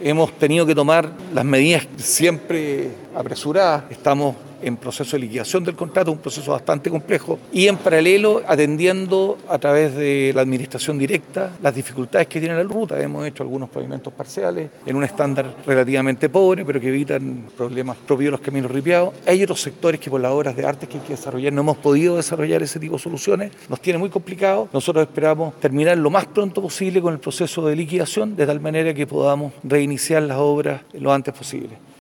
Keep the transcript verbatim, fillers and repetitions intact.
Hemos tenido que tomar las medidas siempre apresuradas. Estamos en proceso de liquidación del contrato, un proceso bastante complejo, y en paralelo atendiendo a través de la administración directa las dificultades que tiene la ruta. Hemos hecho algunos pavimentos parciales en un estándar relativamente pobre, pero que evitan problemas propios de los caminos ripiados. Hay otros sectores que por las obras de arte que hay que desarrollar no hemos podido desarrollar ese tipo de soluciones. Nos tiene muy complicado. Nosotros esperamos terminar lo más pronto posible con el proceso de liquidación, de tal manera que podamos reiniciar las obras lo antes posible.